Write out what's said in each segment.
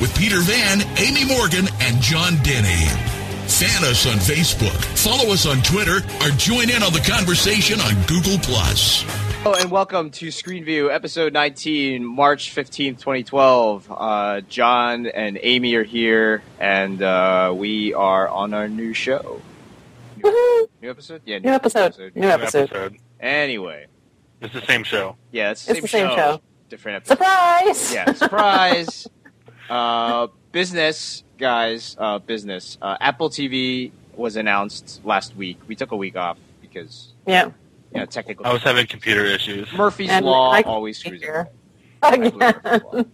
with Peter Van, Amy Morgan, and John Denny. Fan us on Facebook, follow us on Twitter, or join in on the conversation on Google+. Hello and welcome to Screen View, episode 19, March 15th, 2012. John and Amy are here, and we are on our new show. New episode? Yeah, new episode. Anyway. It's the same show. Yeah, it's the same show. Different episode. Surprise! Yeah, surprise! Business, guys, business. Apple TV was announced last week. We took a week off because... Yeah. Yeah, technically. I was having computer issues. Murphy's Law always screws it. Again.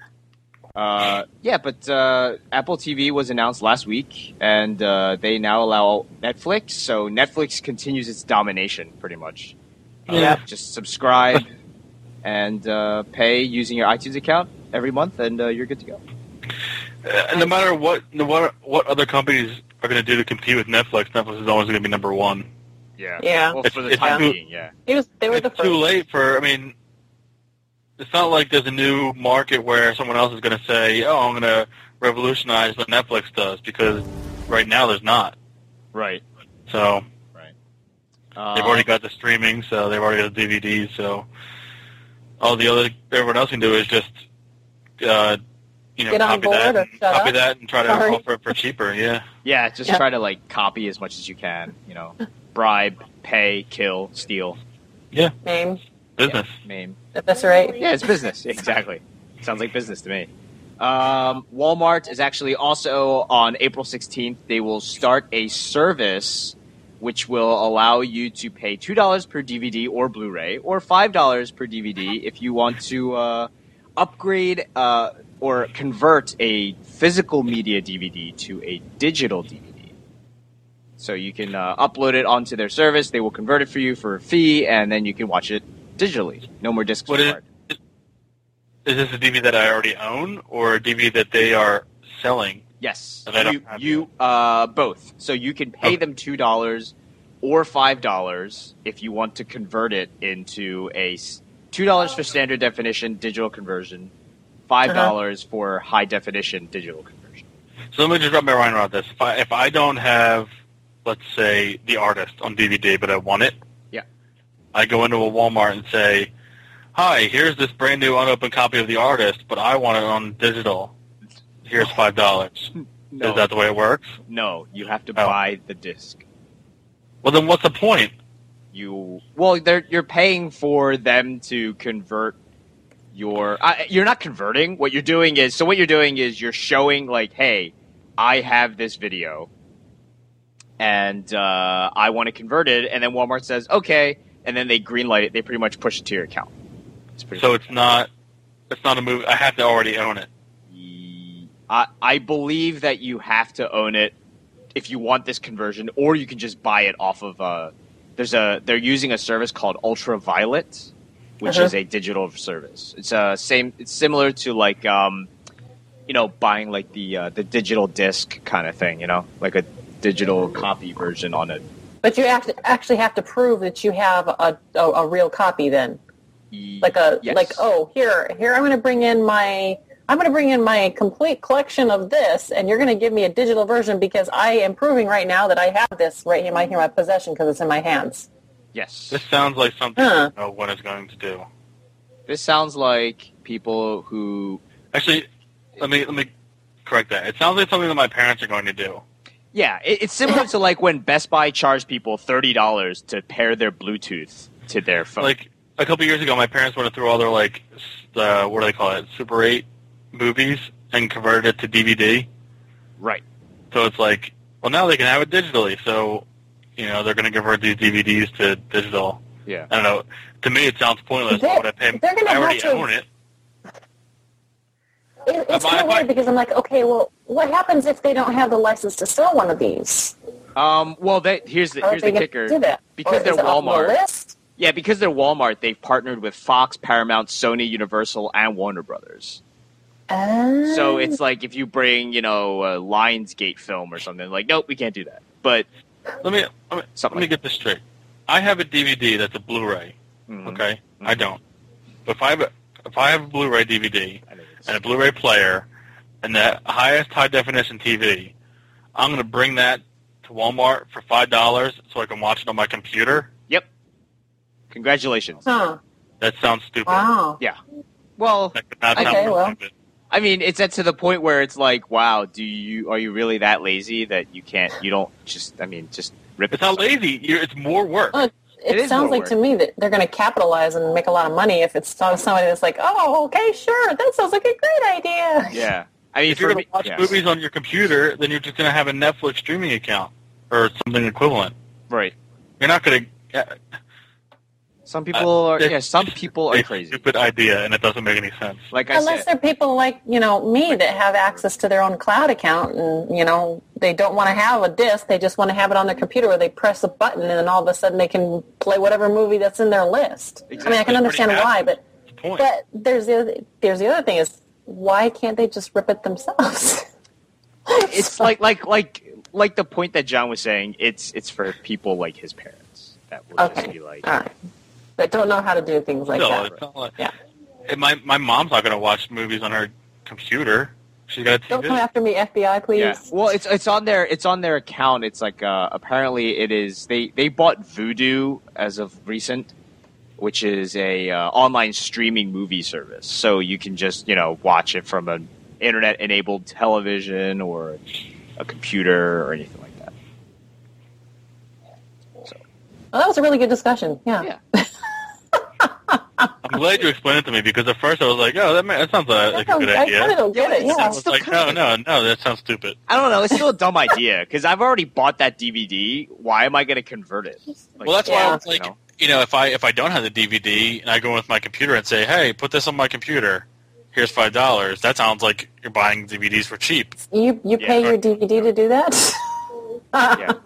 But Apple TV was announced last week, and they now allow Netflix. So Netflix continues its domination, pretty much. Yeah. Just subscribe and pay using your iTunes account every month, and you're good to go. No matter what other companies are going to do to compete with Netflix, Netflix is always going to be number one. Yeah. Well, for the time being, yeah. They were the It's first. too late for, I mean, it's not like there's a new market where someone else is going to say, oh, I'm going to revolutionize what Netflix does, because right now there's not. Right. So, Right. they've already got the streaming, so they've already got the DVDs, so everyone else can do is just, Get on copy board that, or and, shut copy up. that and try to Sorry. offer it for cheaper, yeah. Yeah, just try to, copy as much as you can, Bribe, pay, kill, steal. Yeah, Name. business. Yeah, meme. That's right. Yeah, it's business. Exactly. Sounds like business to me. Walmart is actually also on April 16th. They will start a service which will allow you to pay $2 per DVD or Blu-ray, or $5 per DVD if you want to upgrade or convert a physical media DVD to a digital DVD. So you can upload it onto their service. They will convert it for you for a fee, and then you can watch it digitally. No more discs required. Is this a DVD that I already own, or a DVD that they are selling? Yes, That I don't have you both. So you can pay them $2 or $5 if you want to convert it into $2 for standard definition digital conversion, $5 for high definition digital conversion. So let me just wrap my mind around this. If I don't have, let's say, The Artist on DVD, but I want it, Yeah. I go into a Walmart and say, hi, here's this brand new unopened copy of The Artist, but I want it on digital. Here's $5. No. Is that the way it works? No, you have to buy the disc. Well, then what's the point? You're paying for them to convert your. You're not converting. What you're doing is you're showing hey, I have this video, and I want to convert it, and then Walmart says okay, and then they greenlight it. They pretty much push it to your account. It's not a movie. I have to already own it. I believe that you have to own it if you want this conversion, or you can just buy it off of they're using a service called Ultraviolet, which is a digital service. It's It's similar to buying the digital disc kind of thing, like a digital copy version on it. But you actually have to prove that you have a real copy then. Here I'm going to bring in my complete collection of this, and you're going to give me a digital version because I am proving right now that I have this right here in my possession because it's in my hands. Yes. This sounds like something I don't know what it's going to do. This sounds like people who... Actually, let me correct that. It sounds like something that my parents are going to do. Yeah, it's similar to when Best Buy charged people $30 to pair their Bluetooth to their phone. Like a couple years ago, my parents went through all their what do they call it, Super 8 movies and converted it to DVD. Right. So it's now they can have it digitally. So they're going to convert these DVDs to digital. Yeah. I don't know. To me, it sounds pointless. Why would I pay? I already own it. It's kind of weird because I'm like, okay, well, what happens if they don't have the license to sell one of these? Here's the kicker. Because they're Walmart. Yeah, because they're Walmart, they've partnered with Fox, Paramount, Sony, Universal, and Warner Brothers. So it's like if you bring, a Lionsgate film or something, nope, we can't do that. But let me get this straight. I have a DVD that's a Blu-ray. Mm-hmm. Okay, I don't. But if I have a Blu-ray DVD and a Blu-ray player, and the highest high-definition TV, I'm going to bring that to Walmart for $5 so I can watch it on my computer? Yep. Congratulations. Huh. That sounds stupid. Wow. Yeah. Well, That could not sound stupid. I mean, it's to the point where it's like, wow, are you really that lazy that you don't just rip it? It's not lazy. It's more work. Well, it sounds like to me that they're going to capitalize and make a lot of money if it's somebody that's like, oh, okay, sure, that sounds like a great idea. Yeah. I mean, if you're going to watch movies on your computer, then you're just going to have a Netflix streaming account or something equivalent. Right. You're not going to... Some people are crazy. Stupid idea, and it doesn't make any sense. Unless they're people like, me that have access to their own cloud account and, they don't want to have a disc. They just want to have it on their computer where they press a button and then all of a sudden they can play whatever movie that's in their list. Exactly. I mean, I can understand why, but there's the other thing is, why can't they just rip it themselves? It's like the point that John was saying, it's for people like his parents. That will just be like... All right. But don't know how to do things like that. It's not like, my mom's not going to watch movies on her computer. She's got a TV. Don't come after me, FBI, please. Yeah. Well, it's on their account. It's like apparently it is. They bought Vudu as of recent, which is a online streaming movie service. So you can just watch it from an internet enabled television or a computer or anything like that. So. Well, that was a really good discussion. Yeah. I'm glad you explained it to me because at first I was like, "Oh, that sounds like a good idea." I kind of don't get it. Yeah, I was like, "No, that sounds stupid." I don't know. It's still a dumb idea because I've already bought that DVD. Why am I going to convert it? Well, that's why I was like, if I don't have the DVD and I go with my computer and say, "Hey, put this on my computer. Here's $5." That sounds like you're buying DVDs for cheap. You pay your DVD to do that?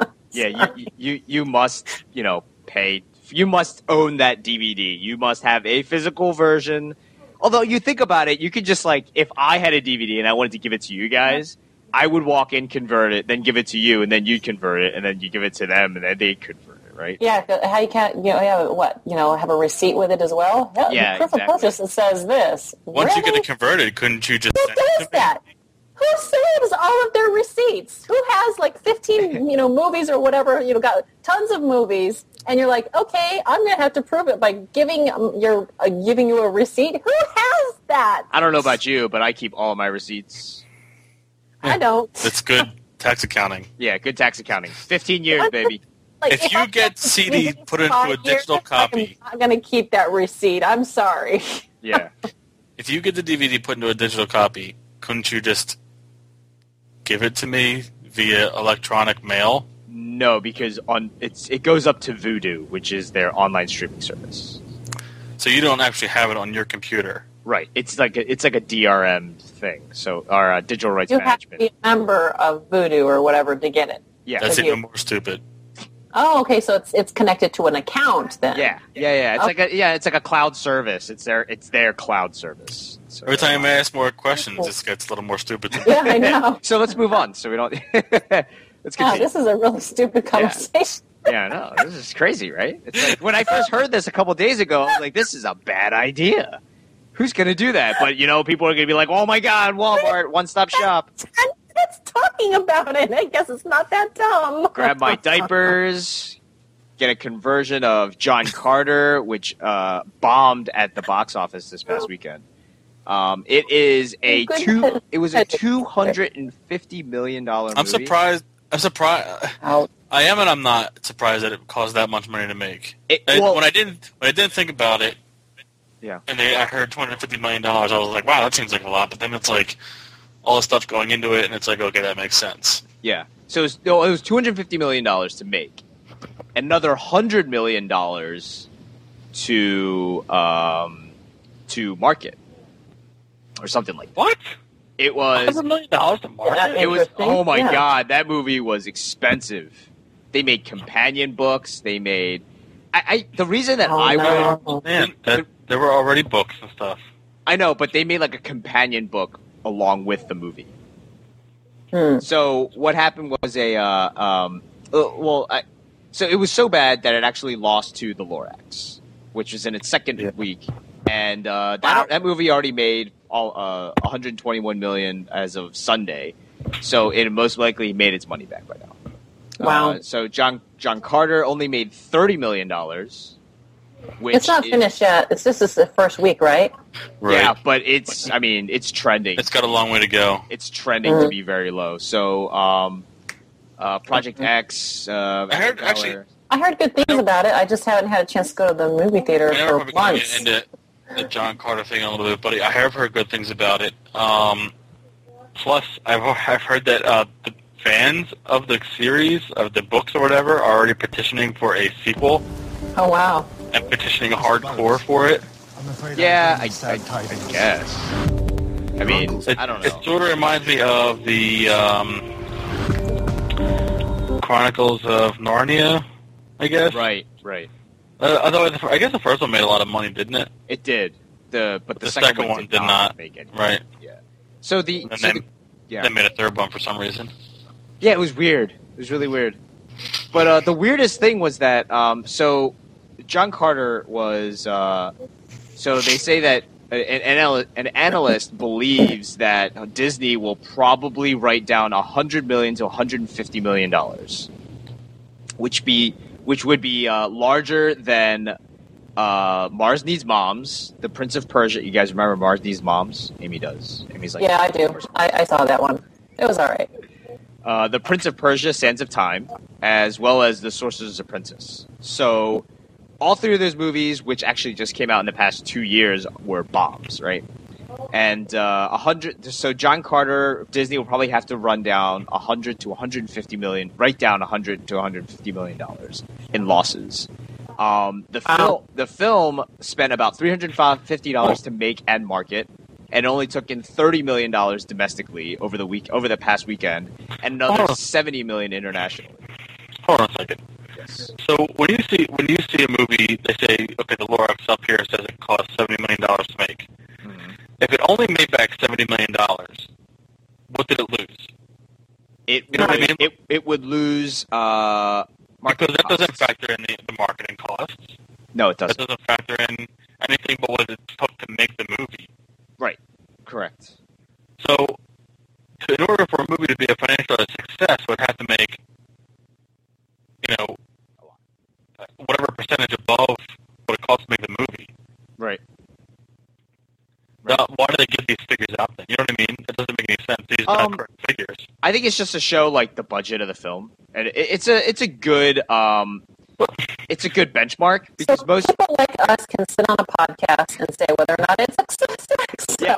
You must pay. You must own that DVD. You must have a physical version. Although you think about it, you could just if I had a DVD and I wanted to give it to you guys, I would walk in, convert it, then give it to you, and then you'd convert it, and then you give it to them, and then they'd convert it, right? Yeah, how you can't, have a receipt with it as well? Yeah, proof of purchase that says this. Once you get it converted, couldn't you just send it to that? Who saves all of their receipts? Who has 15, movies or whatever, got tons of movies, and you're like, okay, I'm going to have to prove it by giving you a receipt? Who has that? I don't know about you, but I keep all my receipts. I don't. It's good tax accounting. Yeah, good tax accounting. 15 years, baby. If you get CD put into a digital copy... I'm not going to keep that receipt. I'm sorry. Yeah. If you get the DVD put into a digital copy, couldn't you just give it to me via electronic mail? No, because it goes up to Vudu, which is their online streaming service. So you don't actually have it on your computer, right? It's like a DRM thing. So our digital rights management. You have to be a member of Vudu or whatever to get it. Yeah, that's even more stupid. Oh, okay. So it's connected to an account then. Yeah. It's like a cloud service. It's their cloud service. So every time I ask more questions, this gets a little more stupid. Yeah, I know. So let's move on. So we don't. Let's continue. This is a really stupid conversation. Yeah, no, this is crazy, right? It's like when I first heard this a couple days ago, I was like, this is a bad idea. Who's going to do that? But, people are going to be like, oh, my God, Walmart, one-stop shop. 10 minutes talking about it. I guess it's not that dumb. Grab my diapers, get a conversion of John Carter, which bombed at the box office this past weekend. It was a $250 million movie. I'm surprised. I am, and I'm not surprised that it cost that much money to make. When I didn't think about it, and I heard $250 million, I was like, wow, that seems like a lot. But then it's like all the stuff going into it, and it's like, okay, that makes sense. Yeah. So it was $250 million to make, another $100 million to market, or something like that. What? It was $100 million to market. It was. Oh my God, that movie was expensive. They made companion books. They made. The reason that there were already books and stuff. I know, but they made like a companion book along with the movie. So what happened was so it was so bad that it actually lost to The Lorax, which was in its second week, and that movie already made $121 million as of Sunday. So it most likely made its money back by now. Wow. So John Carter only made $30 million. Which it's not finished yet. It's just the first week, right? Right. Yeah, but it's trending. It's got a long way to go. It's trending to be very low. So Project X. I heard good things about it. I just haven't had a chance to go to the movie theater for months. Into the John Carter thing a little bit, buddy. I have heard good things about it. Plus, I've heard that the fans of the series, of the books or whatever, are already petitioning for a sequel. Oh, wow. And petitioning hardcore for it. Yeah, I guess. I mean, I don't know. It sort of reminds me of the Chronicles of Narnia, I guess. Right. Although I guess the first one made a lot of money, didn't it? It did. But the second one did not make any. Right. Yeah. So they made a third one for some reason. Yeah, it was weird. It was really weird. But the weirdest thing was that so John Carter was so they say that an analyst believes that Disney will probably write down $100 million to $150 million, which would be larger than Mars Needs Moms, The Prince of Persia. You guys remember Mars Needs Moms? Amy does. Amy's like, yeah, I do. I saw that one. It was all right. The Prince of Persia, Sands of Time, as well as The Sorcerer's Apprentice. So all three of those movies, which actually just came out in the past 2 years, were bombs, right? And so John Carter, Disney will probably have to run down $100 to $150 million, write down $100 to $150 million in losses. The film spent about $350 to make and market, and only took in $30 million domestically over the past weekend, and another $70 million internationally. Hold on a second. Yes. So when you see a movie, they say, okay, the Lorax up here says it cost $70 million to make. Mm-hmm. If it only made back $70 million, what did it lose? It would lose. Because that doesn't factor in the marketing costs. No, it doesn't. That doesn't factor in anything but what it took to make the movie. Right. Correct. So, in order for a movie to be a financial success, it would have to make, whatever percentage above what it costs to make the movie. Right. Why do they give these figures out then? You know what I mean? It doesn't make any sense. These are not correct figures. I think it's just to show like the budget of the film, and it's a good benchmark because so most people like us can sit on a podcast and say whether or not it's a success. Yeah,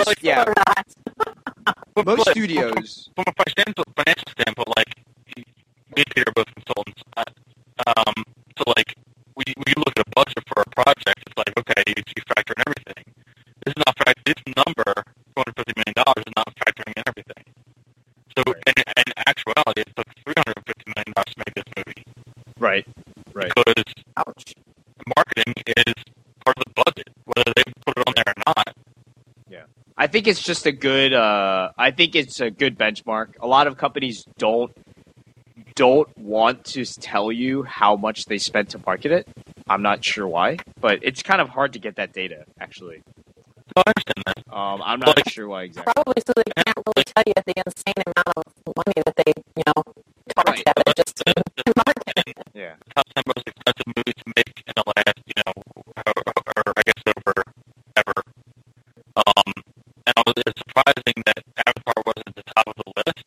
most studios. From a financial standpoint, like me and Peter are both consultants. So like when you look at a budget for a project, it's like okay, you factor in everything. This number, $250 million, is not factoring in everything. So, in actuality, it took $350 million to make this movie. Right. Because marketing is part of the budget, whether they put it on there or not. Yeah. I think it's just a good. I think it's a good benchmark. A lot of companies don't want to tell you how much they spent to market it. I'm not sure why, but it's kind of hard to get that data, actually. No, I understand that. I'm not sure why exactly. Probably so they can't really tell you the insane amount of money that they, cost at it just to market. Yeah. Top 10 most expensive movies to make in the last, or I guess over ever. And it's surprising that Avatar wasn't at the top of the list.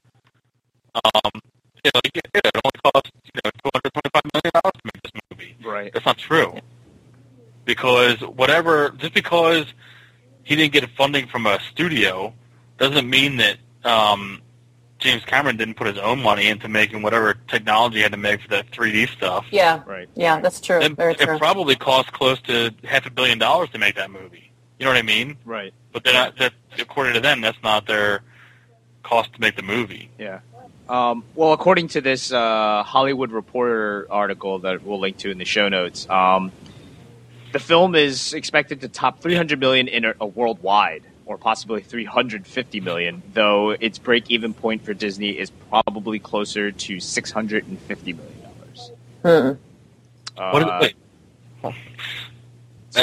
It only cost, $225 million to make this movie. Right. That's not true. Because just because he didn't get funding from a studio doesn't mean that James Cameron didn't put his own money into making whatever technology he had to make for that 3D stuff. Yeah, right. Yeah, that's true. Very true. It probably cost close to $500 million to make that movie. You know what I mean? Right. But according to them, that's not their cost to make the movie. Yeah. Well, according to this Hollywood Reporter article that we'll link to in the show notes, the film is expected to top $300 million worldwide, or possibly $350 million, though its break-even point for Disney is probably closer to $650 million. Hmm. So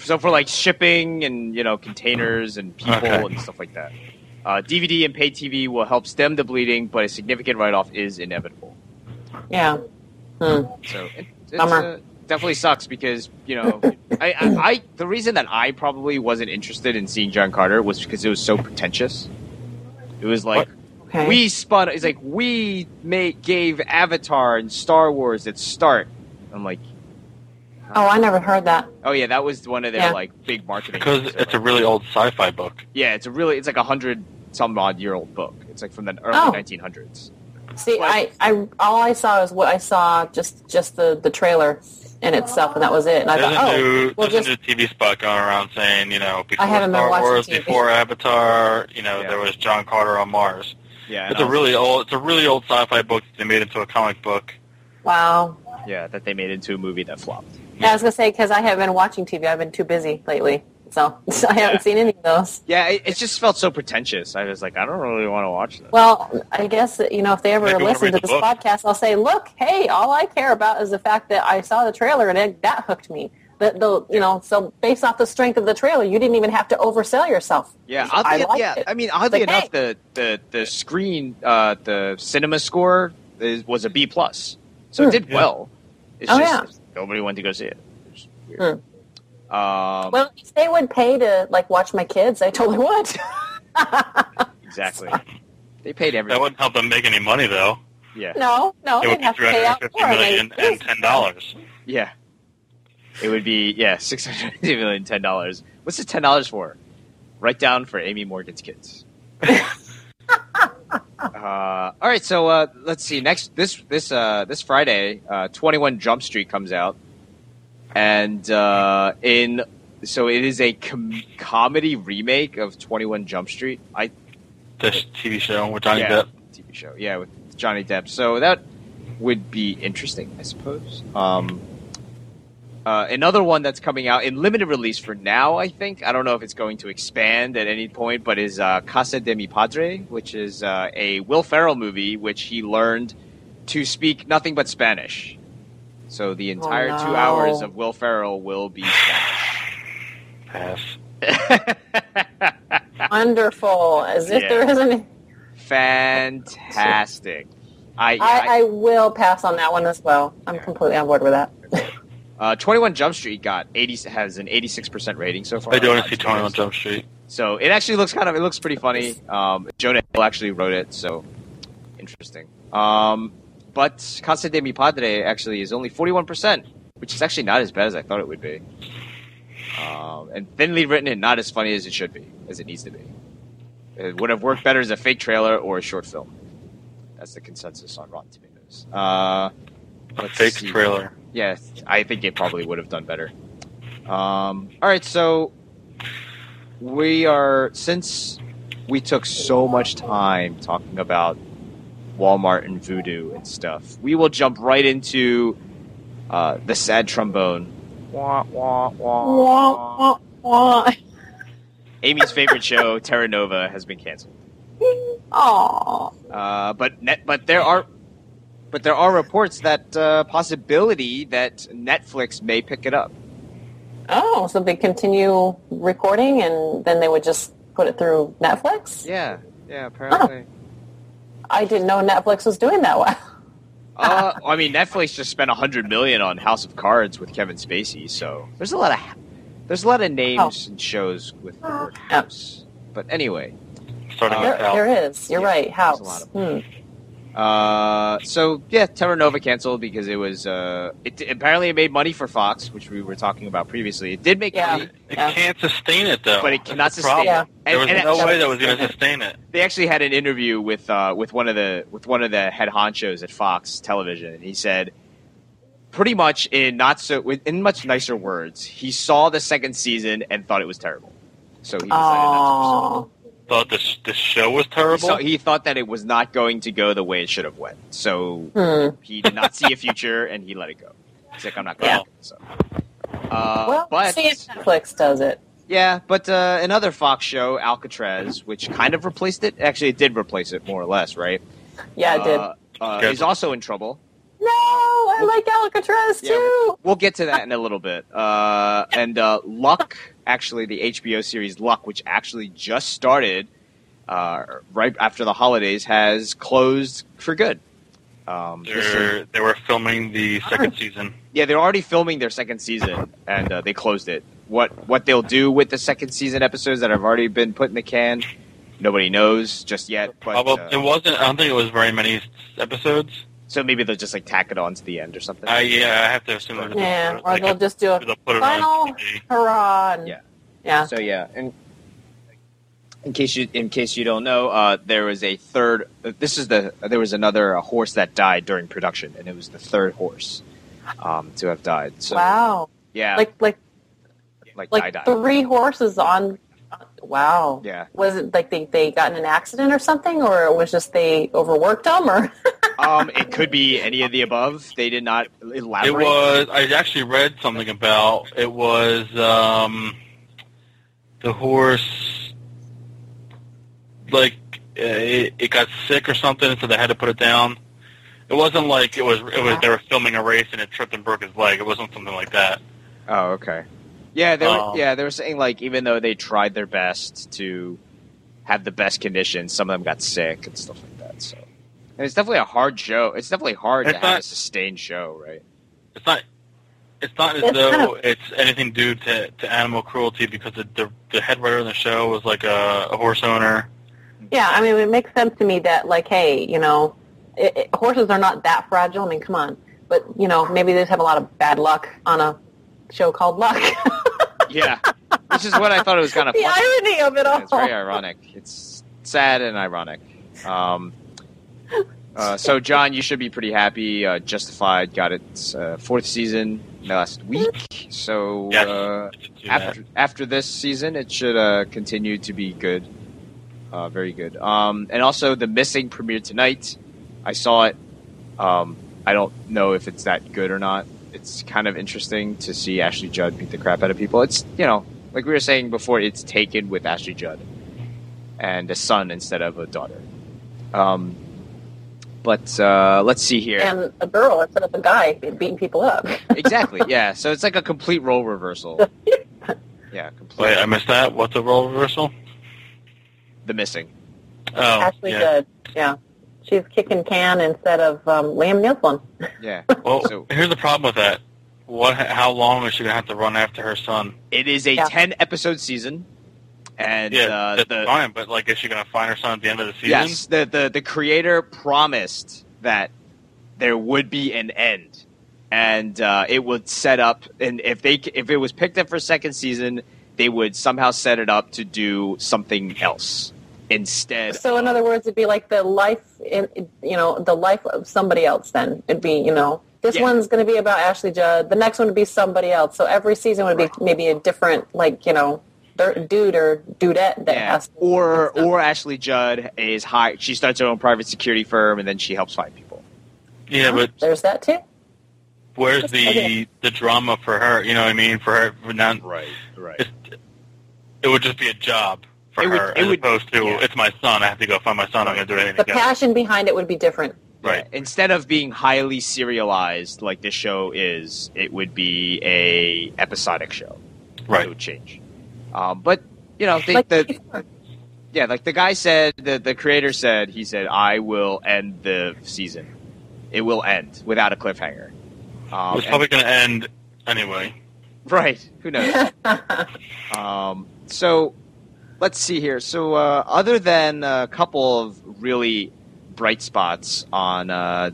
So for like shipping and containers and people and stuff like that. DVD and pay TV will help stem the bleeding, but a significant write-off is inevitable. Yeah. So it definitely sucks because the reason that I probably wasn't interested in seeing John Carter was because it was so pretentious. It was like it's like we gave Avatar and Star Wars its start. I'm like, oh, I never heard that. Oh yeah, that was one of their like big marketing. Because it's a really old sci-fi book. Yeah, it's like 100-some-odd-year-old book. It's like from the early 1900s. See, I all I saw is what I saw, just the trailer in itself, and that was it. And I thought, there's a new TV spot going around saying, before Star Wars, before Avatar, there was John Carter on Mars. Yeah, it's a really old sci-fi book that they made into a comic book. Wow. Yeah, that they made into a movie that flopped. Yeah, I was gonna say because I haven't been watching TV. I've been too busy lately. So I haven't seen any of those. Yeah, it just felt so pretentious. I was like, I don't really want to watch this. Well, I guess, if they ever listen to this podcast, I'll say, look, hey, all I care about is the fact that I saw the trailer and that hooked me. So based off the strength of the trailer, you didn't even have to oversell yourself. Yeah, oddly enough, the screen, the cinema score was a B+. So it did well. It's nobody wanted to go see it. It's weird. Well, if they would pay to watch my kids, I totally would. Exactly. They paid everything. That wouldn't help them make any money, though. Yeah. No, it would be $350 million and $10. Yeah. It would be $650 million, $10. What's the $10 for? Write down for Amy Morgan's kids. All right, so let's see. Next this Friday, 21 Jump Street comes out. And so it is a comedy remake of 21 Jump Street. This TV show with Johnny Depp. TV show, with Johnny Depp. So that would be interesting, I suppose. Another one that's coming out in limited release for now, I think. I don't know if it's going to expand at any point, but is Casa de Mi Padre, which is a Will Ferrell movie, which he learned to speak nothing but Spanish. So the entire 2 hours of Will Ferrell will be Spanish. Pass. Wonderful. As if there isn't... Fantastic. I will pass on that one as well. I'm completely on board with that. 21 Jump Street has an 86% rating so far. I do want to see 21 Jump Street. So it actually looks pretty funny. Jonah Hill actually wrote it, so interesting. But Casa de Mi Padre actually is only 41%, which is actually not as bad as I thought it would be. And thinly written and not as funny as it should be, as it needs to be. It would have worked better as a fake trailer or a short film. That's the consensus on Rotten Tomatoes. A fake trailer. Yeah, I think it probably would have done better. All right, so since we took so much time talking about Walmart and Voodoo and stuff, we will jump right into the sad trombone. Wah, wah, wah. Wah, wah, wah. Amy's favorite show, Terra Nova, has been canceled. Aww. But there are reports that possibility that Netflix may pick it up. Oh, so they continue recording and then they would just put it through Netflix? Yeah, apparently. Oh. I didn't know Netflix was doing that well. I mean, Netflix just spent $100 million on House of Cards with Kevin Spacey, so there's a lot of names and shows with the word House. But anyway, there is. You're right. House. So Terra Nova canceled because it was apparently it made money for Fox, which we were talking about previously. It did make money. It can't sustain it though. But it cannot sustain it. There was no way that was going to sustain it. They actually had an interview with one of the head honchos at Fox Television, and he said pretty much in much nicer words, he saw the second season and thought it was terrible. So he decided not to pursue it. Thought this show was terrible? So he thought that it was not going to go the way it should have went. So he did not see a future, and he let it go. He's like, I'm not going to do it. So. See if Netflix does it. Yeah, but another Fox show, Alcatraz, which kind of replaced it. Actually, it did replace it, more or less, right? Yeah, it did. Is also in trouble. No, I like Alcatraz too. We'll get to that in a little bit. And Luck, actually, the HBO series Luck, which actually just started right after the holidays, has closed for good. They were filming the second season. Yeah, they're already filming their second season, and they closed it. What they'll do with the second season episodes that have already been put in the can, nobody knows just yet. But it wasn't. I don't think it was very many episodes. So maybe they'll just tack it on to the end or something. Yeah, I have to assume. Or they'll just do a final hurrah. Yeah. So and in case you don't know, there was a third. There was another horse that died during production, and it was the third horse to have died. So, wow. Yeah. Like 3 horses on. Wow. Yeah. Was it like they got in an accident or something, or it was just they overworked them, or? It could be any of the above. They did not elaborate. It was. I actually read something about it. Was the horse it got sick or something, so they had to put it down. It wasn't like it was. They were filming a race and it tripped and broke his leg. It wasn't something like that. Oh, okay. Yeah, they were saying even though they tried their best to have the best conditions, some of them got sick and stuff like that. So, and it's definitely a hard show. It's definitely hard to have a sustained show, right? It's not. It's not as though it's anything due to animal cruelty, because the head writer in the show was like a horse owner. Yeah, I mean, it makes sense to me that hey, horses are not that fragile. I mean, come on, but maybe they just have a lot of bad luck on a show called Luck. Yeah, which is what I thought it was kind of the funny. irony of it all. It's very ironic. It's sad and ironic. So, John, you should be pretty happy. Justified got its 4th season last week. So after this season, it should continue to be good. Very good. And also, The Missing premiered tonight. I saw it. I don't know if it's that good or not. It's kind of interesting to see Ashley Judd beat the crap out of people. It's, like we were saying before, it's Taken with Ashley Judd and a son instead of a daughter. But let's see here. And a girl instead of a guy beating people up. Exactly, yeah. So it's like a complete role reversal. Yeah, completely. Wait, I missed that. What's a role reversal? The Missing. Oh, Ashley Judd, yeah. She's kicking can instead of Liam Neeson. Yeah. Well, here's the problem with that. How long is she going to have to run after her son? It is a 10-episode season. And that's fine, but is she going to find her son at the end of the season? Yes, the creator promised that there would be an end, and it would set up. And if it was picked up for second season, they would somehow set it up to do something else instead. So, in other words, it'd be like the life the life of somebody else. Then it'd be this one's going to be about Ashley Judd. The next one would be somebody else. So every season would be maybe a different dude or dudette that has to or Ashley Judd is high. She starts her own private security firm and then she helps find people. Yeah, but there's that too. Where's the drama for her? You know what I mean? For her, not right. It would just be a job for her, as opposed to it's my son. I have to go find my son. I'm going to do anything. The passion behind it would be different. Right. Yeah. Instead of being highly serialized like this show is, it would be a episodic show. Right. It would change. But the guy said, the creator said, he said, I will end the season. It will end without a cliffhanger. It's probably going to end anyway. Right. Who knows? So let's see here. So other than a couple of really bright spots on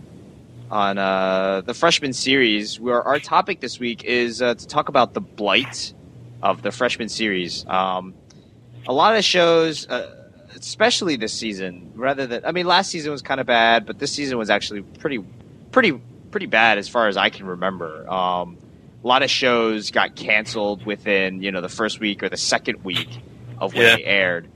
the freshman series, where our topic this week is to talk about the blight of the freshman series. A lot of shows, especially this season, last season was kind of bad, but this season was actually pretty bad as far as I can remember. A lot of shows got canceled within, the first week or the second week of when they aired.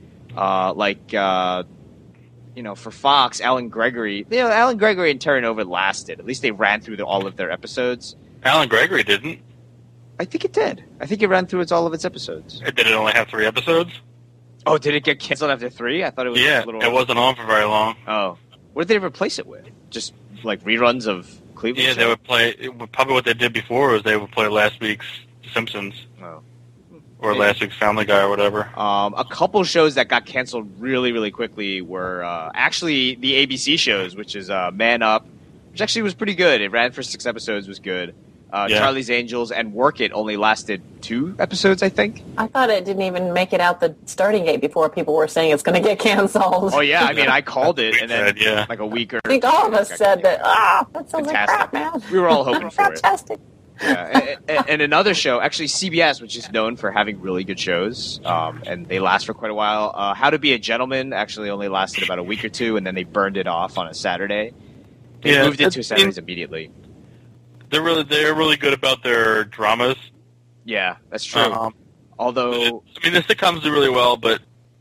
For Fox, Alan Gregory and Terry Nova lasted. At least they ran through all of their episodes. Alan Gregory didn't. I think it did. I think it ran through all of its episodes. Did it only have 3 episodes? Oh, did it get canceled after 3? I thought it was it wasn't on for very long. Oh. What did they replace it with? Just reruns of Cleveland. Yeah, they would play. Probably what they did before was they would play last week's Simpsons. Oh. Or last week's Family Guy or whatever. A couple shows that got canceled really, really quickly were actually the ABC shows, which is Man Up, which actually was pretty good. It ran for 6 episodes, was good. Charlie's Angels and Work It only lasted 2 episodes, I think. I thought it didn't even make it out the starting gate before people were saying it's going to get canceled. Oh, yeah. I mean, I called it, and then like a week or... I think all of us said that, that sounds like crap, man. We were all hoping for it. Fantastic. Yeah, and another show, actually CBS, which is known for having really good shows, and they last for quite a while. How to Be a Gentleman actually only lasted about a week or 2, and then they burned it off on a Saturday. They moved it to Saturdays immediately. They're really good about their dramas. Yeah, that's true. Although, I mean, the sitcoms do really well, but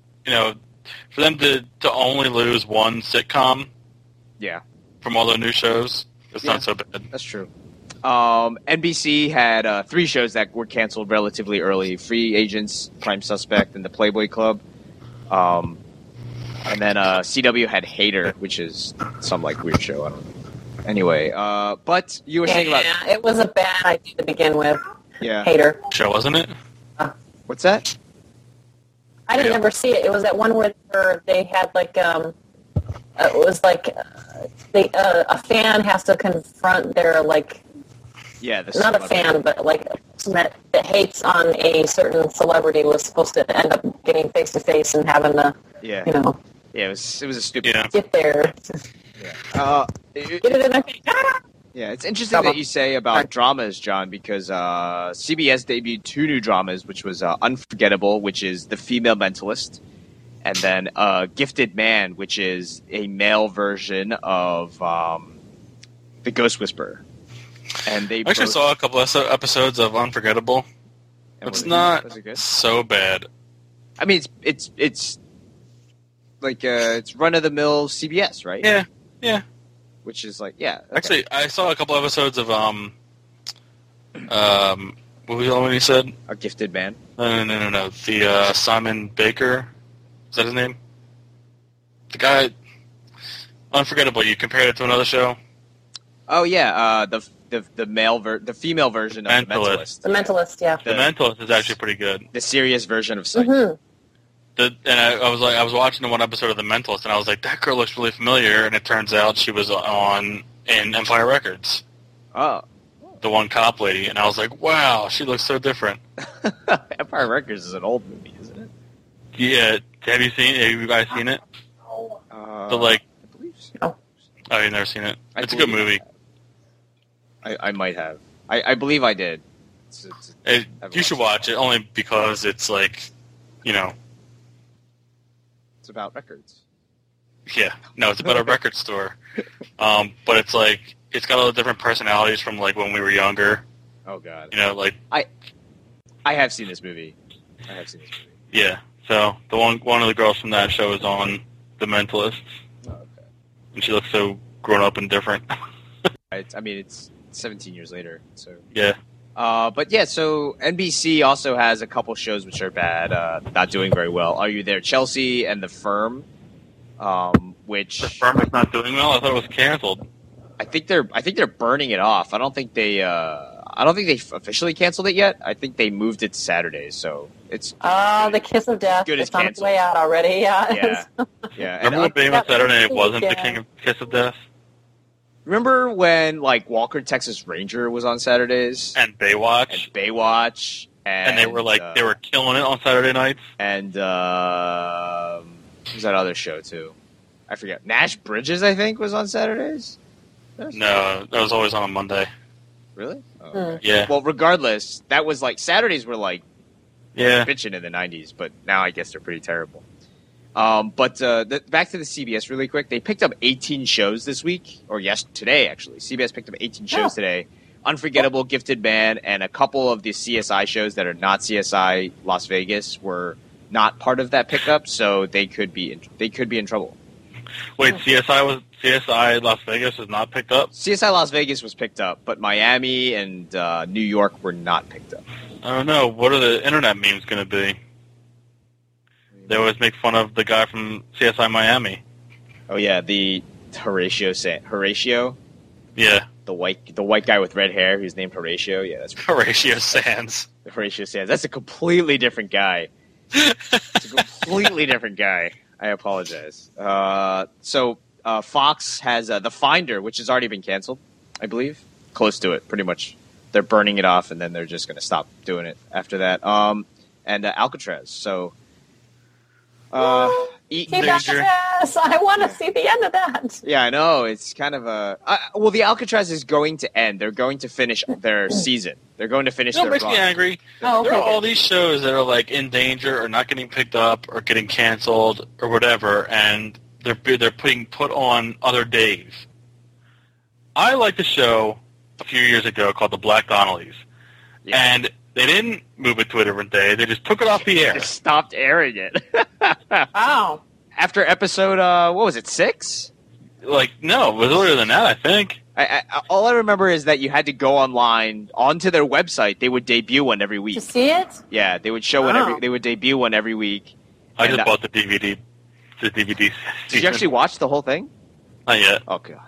for them to only lose one sitcom, from all the new shows, it's not so bad. That's true. NBC had 3 shows that were canceled relatively early: Free Agents, Prime Suspect, and The Playboy Club. And then CW had Hater, which is some weird show. I don't know. Anyway, but you were saying about... Yeah, it was a bad idea to begin with. Yeah. Hater. Show, wasn't it? What's that? I didn't ever see it. It was that one where they had it was like a fan has to confront their not a fan, but that hates on a certain celebrity was supposed to end up getting face to face and having the Yeah, it was a stupid. Get there. Yeah. Get it in there. Yeah, it's interesting that you say about dramas, John, because CBS debuted 2 new dramas, which was Unforgettable, which is the female mentalist, and then Gifted Man, which is a male version of The Ghost Whisperer. And they actually saw a couple episodes of Unforgettable. It's not so bad. I mean, it's like it's run of the mill CBS, right? Yeah. Which is okay. Actually, I saw a couple episodes of what was the one you said? A Gifted Man. No. The Simon Baker. Is that his name? The guy. Unforgettable. You compared it to another show. Oh yeah, the female version of The Mentalist. The Mentalist, yeah. The Mentalist is actually pretty good. The serious version of Psych. Mm-hmm. I was watching one episode of The Mentalist, and I was like, that girl looks really familiar, and it turns out she was in Empire Records. Oh. The one cop lady, and I was like, wow, she looks so different. Empire Records is an old movie, isn't it? Yeah. Have you guys seen it? I believe so. Oh, you've never seen it? It's a good movie. I might have. I believe I did. You should watch it, only because it's it's about records. Yeah. No, it's about a record store. But it's it's got all the different personalities from when we were younger. Oh God. I have seen this movie. Yeah. So one of the girls from that show is on The Mentalist. Oh, okay. And she looks so grown up and different. I mean, it's 17 years later, so... Yeah. But yeah, so NBC also has a couple shows which are bad, not doing very well. Are You There, Chelsea, and The Firm, which... The Firm is not doing well? I thought it was canceled. I think they're burning it off. I don't think they officially canceled it yet. I think they moved it to Saturdays, so it's... The Kiss of Death. It's on its way out already, yeah. Yeah. Remember when Being on Saturday it wasn't the King of Kiss of Death? Remember when Walker Texas Ranger was on Saturdays? And Baywatch. And they were they were killing it on Saturday nights. And who's that other show too? I forget. Nash Bridges, I think, was on Saturdays? No, that was always on a Monday. Really? Oh, okay. Yeah. Well, regardless, that was Saturdays were bitching in the 90s, but now I guess they're pretty terrible. But back to the CBS really quick. They picked up 18 shows this week, or today actually. CBS picked up 18 shows today. Unforgettable, Gifted Man, and a couple of the CSI shows that are not CSI Las Vegas were not part of that pickup, so they could be in trouble. Wait, CSI Las Vegas was not picked up? CSI Las Vegas was picked up, but Miami and New York were not picked up. I don't know. What are the internet memes going to be? They always make fun of the guy from CSI Miami. Oh yeah, the Horatio. Yeah. The white guy with red hair who's named Horatio. Yeah, that's Horatio Sands. Horatio Sands. That's a completely different guy. It's a completely different guy. I apologize. So Fox has The Finder, which has already been canceled, I believe. Close to it, pretty much. They're burning it off, and then they're just going to stop doing it after that. And Alcatraz. So, Alcatraz! I want to see the end of that. Yeah, I know. It's kind of a... well, the Alcatraz is going to end. They're going to finish their season. They're going to finish their run. Don't make me angry. Oh, okay. There are all these shows that are like in danger or not getting picked up or getting canceled or whatever, and they're put on other days. I liked a show a few years ago called The Black Donnellys, and they didn't move it to a different day. They just took it off the air. They stopped airing it. Wow. After episode, what was it, 6? No, it was earlier than that, I think. All I remember is that you had to go online, onto their website. They would debut one every week. To see it? Yeah, they would show one they would debut one every week. I just bought the DVD. The DVD. Did you actually watch the whole thing? Not yet. Oh, God.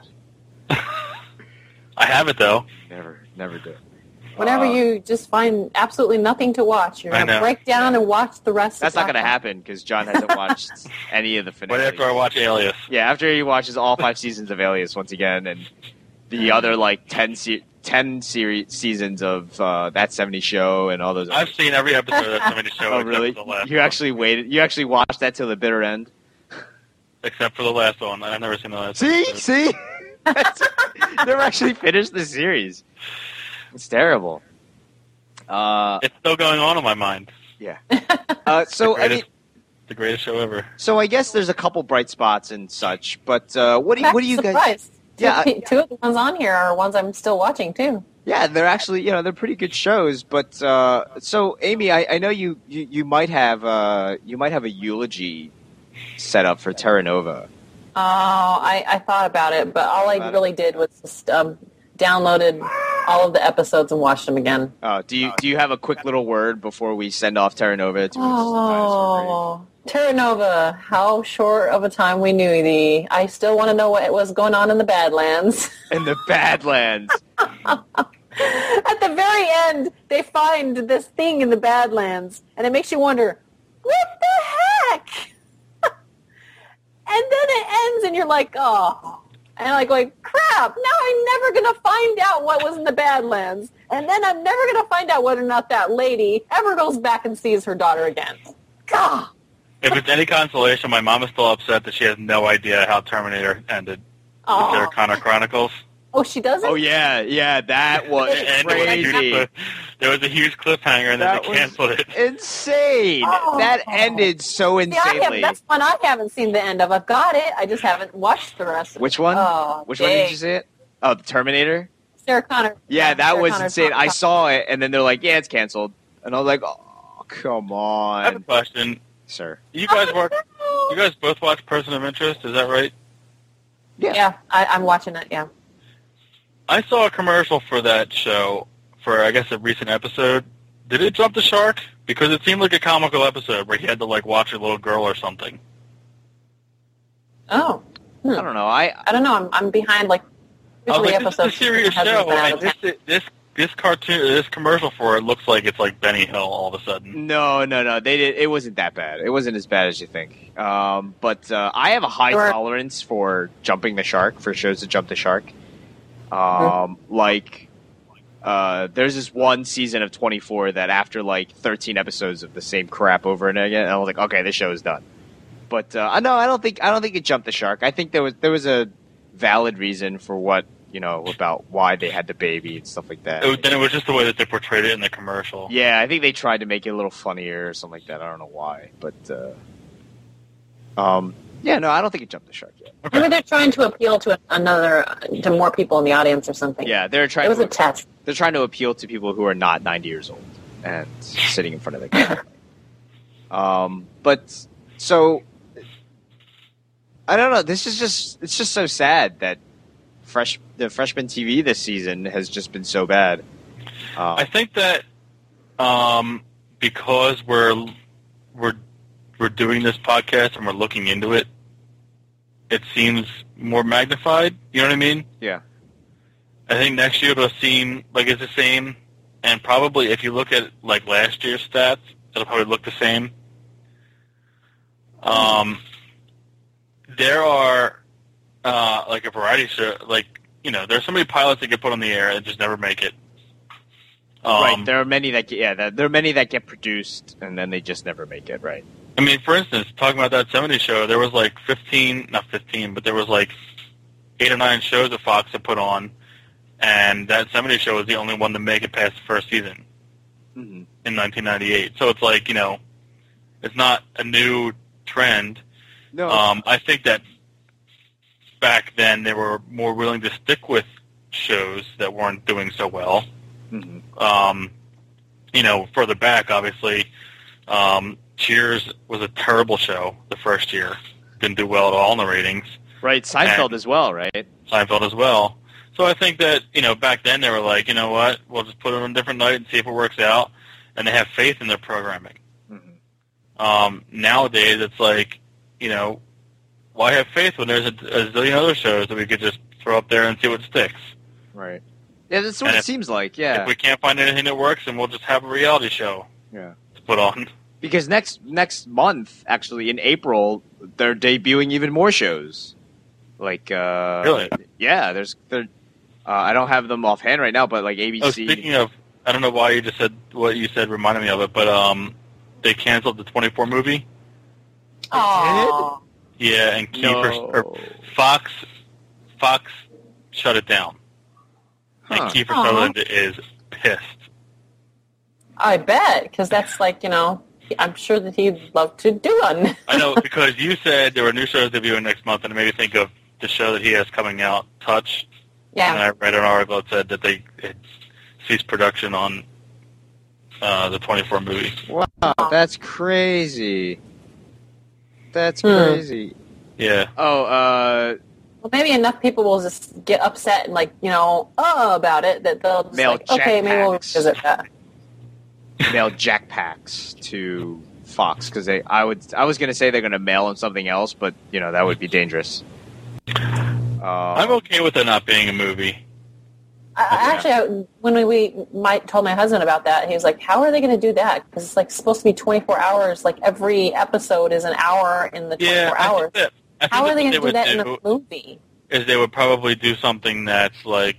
I have it, though. Never do. Whenever you just find absolutely nothing to watch, you're going to break down and watch the rest That's of not going to happen because John hasn't watched any of the finale. Right after I watch Alias. Yeah, after he watches all 5 seasons of Alias once again and the other, 10 seasons of That 70s Show and all those I've seen every episode of That 70s Show. Oh, really? For the last you actually waited? You actually watched that till the bitter end? Except for the last one. I've never seen the last one. See? Never actually finished the series. It's terrible. It's still going on in my mind. Yeah. The greatest show ever. So I guess there's a couple bright spots and such, but what do you guys? Yeah, 2 of the ones on here are ones I'm still watching too. Yeah, they're actually they're pretty good shows. But so Amy, I know you might have a eulogy set up for Terra Nova. Oh, I thought about it, but all I really did was just downloaded all of the episodes and watched them again. Do you have a quick little word before we send off Terra Nova? Terra Nova, how short of a time we knew thee. I still want to know what was going on in the Badlands. In the Badlands. At the very end, they find this thing in the Badlands, and it makes you wonder, what the heck? And then it ends, and you're like, oh. And I'm going, crap, now I'm never going to find out what was in the Badlands. And then I'm never going to find out whether or not that lady ever goes back and sees her daughter again. God. If it's any consolation, my mom is still upset that she has no idea how Terminator ended. The Sarah Connor Chronicles. Oh, she doesn't? Oh, yeah, that was crazy. There was a huge cliffhanger, and then they canceled it. Insane. That ended so insanely. That's one I haven't seen the end of. I've got it. I just haven't watched the rest of it. Which one? Which one did you see it? Oh, the Terminator? Sarah Connor. Yeah, that was insane. I saw it, and then they're like, yeah, it's canceled. And I was like, oh, come on. I have a question. Sir. You guys both watch Person of Interest, is that right? Yeah, I'm watching it, yeah. I saw a commercial for that show for, I guess, a recent episode. Did it jump the shark? Because it seemed like a comical episode where he had to, watch a little girl or something. Oh. I don't know. I don't know. I'm behind, usually episodes. This is a serious show, and this cartoon, this commercial for it looks like it's like Benny Hill all of a sudden. No. It wasn't that bad. It wasn't as bad as you think. But I have a high tolerance for jumping the shark, for shows that jump the shark. There's this one season of 24 that after 13 episodes of the same crap over and again, I was like, okay, this show is done. But I don't think it jumped the shark. I think there was a valid reason for what about why they had the baby and stuff like that. Then it was just the way that they portrayed it in the commercial. Yeah, I think they tried to make it a little funnier or something like that. I don't know why, but yeah, no, I don't think it jumped the shark yet. Okay. Maybe they're trying to appeal to to more people in the audience or something. Yeah, they're trying. It was a test. They're trying to appeal to people who are not 90 years old and sitting in front of the camera. But so I don't know. It's just so sad that the freshman TV this season has just been so bad. I think that because we're doing this podcast and we're looking into it, it seems more magnified. You know what I mean? Yeah. I think next year it'll seem like it's the same, and probably if you look at like last year's stats, it'll probably look the same. There are like a variety show, like there's so many pilots that get put on the air and just never make it. Right, there are many that get produced and then they just never make it. Right. I mean, for instance, talking about that 70s show, there was like not 15, but there was like 8 or 9 shows that Fox had put on, and that 70s show was the only one to make it past the first season in 1998. So it's like, it's not a new trend. No. I think that back then they were more willing to stick with shows that weren't doing so well. Further back, obviously, Cheers was a terrible show the first year. Didn't do well at all in the ratings. Right, Seinfeld as well, right? Seinfeld as well. So I think that, back then they were like, you know what, we'll just put it on a different night and see if it works out. And they have faith in their programming. Nowadays, it's like, why have faith when there's a zillion other shows that we could just throw up there and see what sticks? Right. Yeah, that's what it seems like, yeah. If we can't find anything that works, then we'll just have a reality show to put on. Because next month, actually, in April, they're debuting even more shows. Like, really? Yeah, I don't have them offhand right now, but like ABC. Oh, speaking of, I don't know why you just said what you said reminded me of it, but they canceled the 24 movie. Oh. Yeah, and Fox shut it down. And Kiefer Sutherland is pissed. I bet, because that's like, I'm sure that he'd love to do one. I know, because you said there were new shows debuting next month, and it made me think of the show that he has coming out, Touch. Yeah. And I read an article that said that they had ceased production on the 24 movie. Wow, that's crazy. That's crazy. Yeah. Well, maybe enough people will just get upset and about it that they'll just mail okay, maybe we'll visit that. Mail Jack Packs to Fox because I was going to say they're going to mail him something else, but that would be dangerous. I'm okay with it not being a movie. Actually, when we told my husband about that, he was like, "How are they going to do that? Because it's like supposed to be 24 hours. Like every episode is an hour in the 24 hours. How are they going to do that in a movie?" Is they would probably do something that's like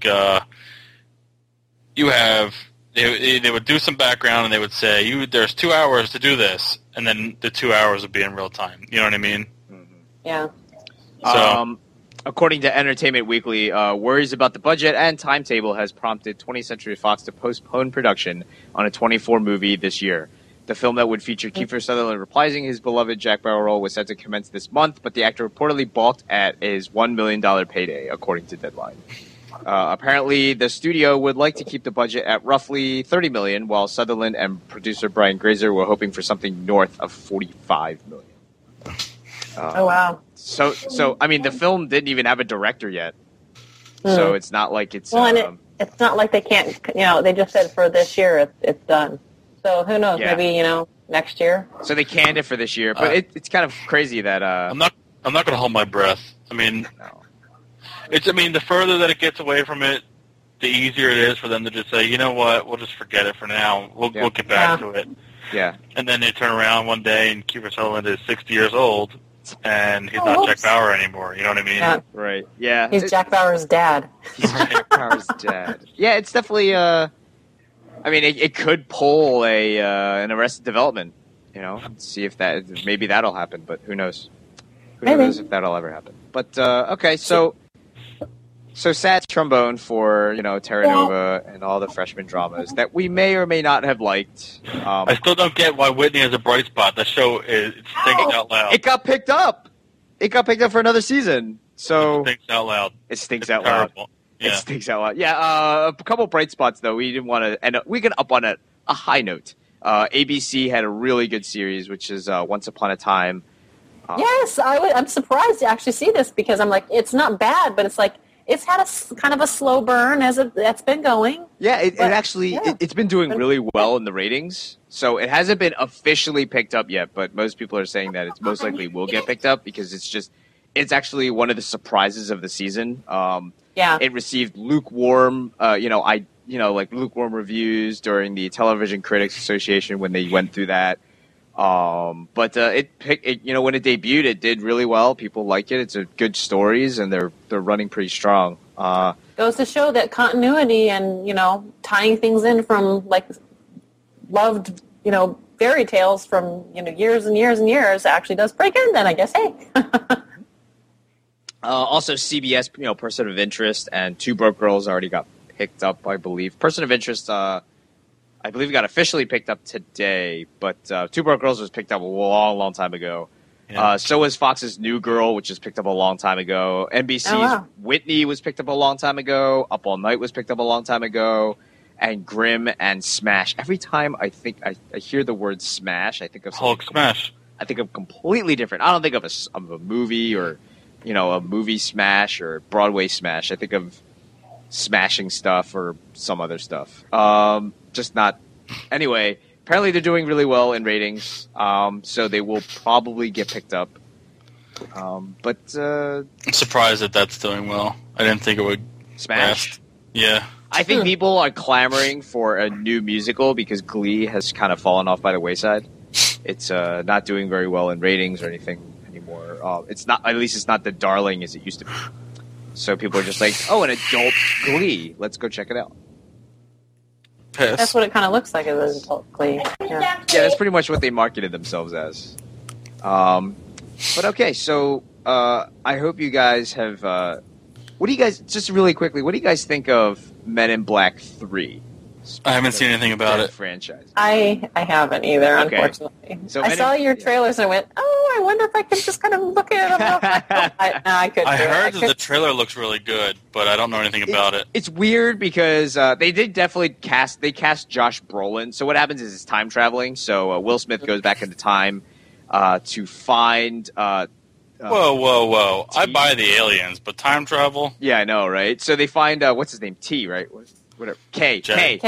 they would do some background and they would say there's 2 hours to do this, and then the 2 hours would be in real time. You know what I mean? Yeah. So. According to Entertainment Weekly, worries about the budget and timetable has prompted 20th Century Fox to postpone production on a 24 movie this year. The film that would feature Kiefer Sutherland reprising his beloved Jack Bauer role was set to commence this month, but the actor reportedly balked at his $1 million payday, according to Deadline. Apparently, the studio would like to keep the budget at roughly $30 million, while Sutherland and producer Brian Grazer were hoping for something north of $45 million. Oh, wow. So I mean, the film didn't even have a director yet, so it's not like it's. Well, and it's not like they can't. They just said for this year it's done. So who knows? Yeah. Maybe next year. So they canned it for this year, but it's kind of crazy that. I'm not going to hold my breath. I mean, the further that it gets away from it, the easier it is for them to just say, you know what, we'll just forget it for now. We'll get back to it. Yeah. And then they turn around one day and Kiefer Sutherland is 60 years old. And he's not Jack Bauer anymore. You know what I mean? Yeah. Right. Yeah. He's Jack Bauer's dad. He's Jack Bauer's dad. Yeah, it's definitely. It could pull an Arrested Development. See if maybe that'll happen, but who knows? Who knows if that'll ever happen? But okay, so sad trombone for Terra Nova and all the freshman dramas that we may or may not have liked. I still don't get why Whitney is a bright spot. That show stinks out loud. It got picked up. It got picked up for another season. So it stinks out loud. It stinks out loud. Yeah. It stinks out loud. Yeah. A couple bright spots though. We didn't want to, and we can up on a high note. ABC had a really good series, which is Once Upon a Time. Yes, I'm surprised to actually see this because I'm like, it's not bad, but it's like. It's had a kind of a slow burn that's been going. Yeah, it's been doing really well in the ratings. So it hasn't been officially picked up yet, but most people are saying that it most likely will get picked up because it's actually one of the surprises of the season. Yeah. It received lukewarm, lukewarm reviews during the Television Critics Association when they went through that. But when it debuted, it did really well. People like it. It's a good stories, and they're running pretty strong. Goes to show that continuity and tying things in from like loved fairy tales from years and years and years actually does break in. Then I guess Also, CBS, Person of Interest and Two Broke Girls already got picked up, I believe. Person of Interest, I believe, got officially picked up today, but Two Broke Girls was picked up a long, long time ago. Yeah. So was Fox's New Girl, which was picked up a long time ago. NBC's Whitney was picked up a long time ago. Up All Night was picked up a long time ago. And Grimm and Smash. Every time I think I hear the word Smash, I think of Hulk Smash. I think of completely different. I don't think of a movie or a movie Smash or Broadway Smash. I think of smashing stuff or some other stuff. Just not. Anyway, apparently they're doing really well in ratings, so they will probably get picked up. But I'm surprised that that's doing well. I didn't think it would Smash. Last. Yeah. I think people are clamoring for a new musical because Glee has kind of fallen off by the wayside. It's not doing very well in ratings or anything anymore. It's not, at least it's not the darling as it used to be. So people are just like, oh, an adult Glee. Let's go check it out. Piss. That's what it kind of looks like as an adult Glee. Yeah, that's pretty much what they marketed themselves as. But okay, so I hope you guys have... what do you guys, just really quickly, what do you guys think of Men in Black 3? I haven't seen anything about it. Franchise. I haven't either, unfortunately. So I saw your trailers and I went, I wonder if I can just kind of look at them. I couldn't. I heard that the trailer looks really good, but I don't know anything about it. It's weird because they did definitely cast Josh Brolin. So what happens is it's time traveling. So Will Smith goes back into time to find... Whoa. I buy the aliens, but time travel? Yeah, I know, right? So they find, what's his name? T, right? Whatever. K.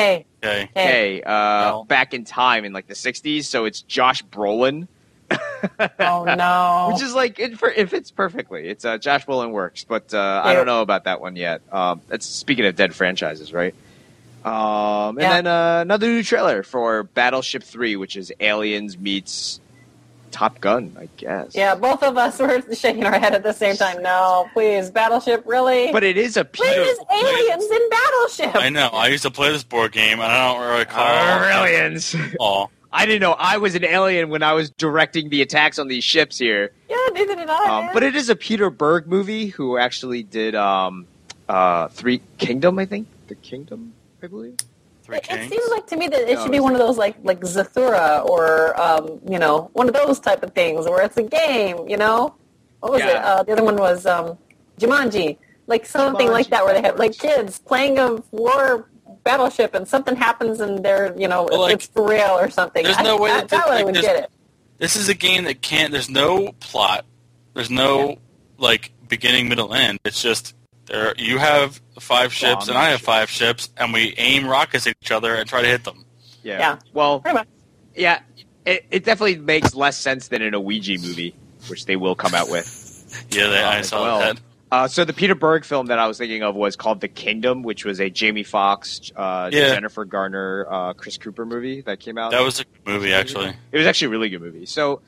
Back in time in like the 60s, so it's Josh Brolin. Oh, no. Which is like, it fits perfectly. It's Josh Brolin works, but I don't know about that one yet. That's speaking of dead franchises, right? And then another new trailer for Battleship 3, which is Aliens meets... Top Gun, I guess. Yeah, both of us were shaking our head at the same time. No, please, Battleship, really? But it is a Please, aliens in Battleship. I know. I used to play this board game, and I don't really recall. Aliens. Oh. I didn't know I was an alien when I was directing the attacks on these ships here. Yeah, neither did I. But it is a Peter Berg movie who actually did Three Kingdom, I think. The Kingdom, I believe. It seems like to me that it should be one of those like Zathura or one of those type of things where it's a game. What was it? The other one was Jumanji, like something like that, where they have like kids playing a war battleship and something happens and they're it's for real or something. There's no way that way would get it. This is a game that can't. There's no plot. There's no beginning, middle, end. It's just. You have 5 ships, and I have 5 ships, and we aim rockets at each other and try to hit them. Yeah. Well, yeah, it definitely makes less sense than in a Ouija movie, which they will come out with. Yeah, I saw that. So the Peter Berg film that I was thinking of was called The Kingdom, which was a Jamie Foxx, Jennifer Garner, Chris Cooper movie that came out. That was a good movie, actually. It was actually a really good movie. So,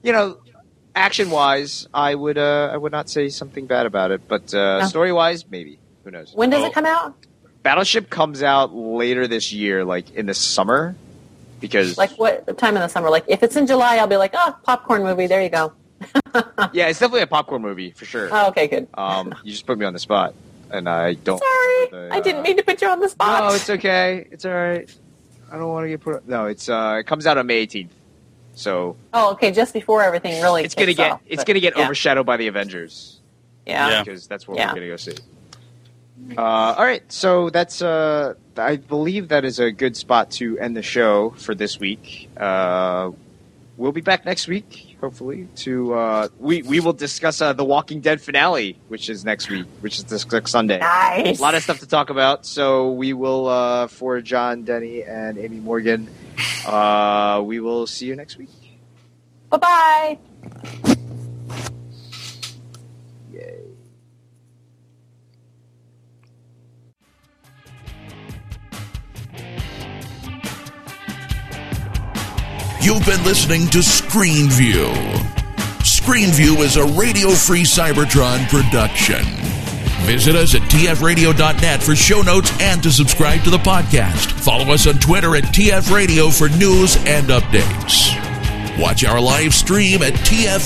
action-wise, I would not say something bad about it, but story-wise, maybe. Who knows? When does it come out? Battleship comes out later this year, like in the summer, because... Like what time in the summer? Like if it's in July, I'll be like, popcorn movie, there you go. Yeah, it's definitely a popcorn movie, for sure. Oh, okay, good. You just put me on the spot, and I don't... Sorry, I didn't mean to put you on the spot. No, it's okay. It's all right. I don't want to get put... No, it comes out on May 18th. So. Oh, okay. Just before everything really. It's gonna get overshadowed by the Avengers. Yeah. Because that's what we're gonna go see. All right. So that's I believe that is a good spot to end the show for this week. We'll be back next week, hopefully. To we will discuss the Walking Dead finale, which is next week, which is this next Sunday. Nice. A lot of stuff to talk about. So we will for John, Denny, and Amy Morgan. We will see you next week. Bye-bye. Yay. You've been listening to Screenview. Screenview is a Radio Free Cybertron production. Visit us at tfradio.net for show notes and to subscribe to the podcast. Follow us on Twitter at tfradio for news and updates. Watch our live stream at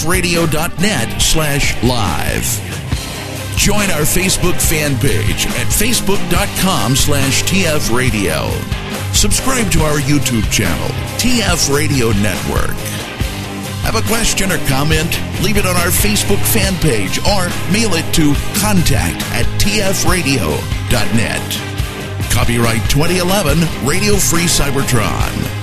tfradio.net/live. Join our Facebook fan page at facebook.com/tfradio. Subscribe to our YouTube channel, TF Radio Network. Have a question or comment? Leave it on our Facebook fan page or mail it to contact@tfradio.net. Copyright 2011 Radio Free Cybertron.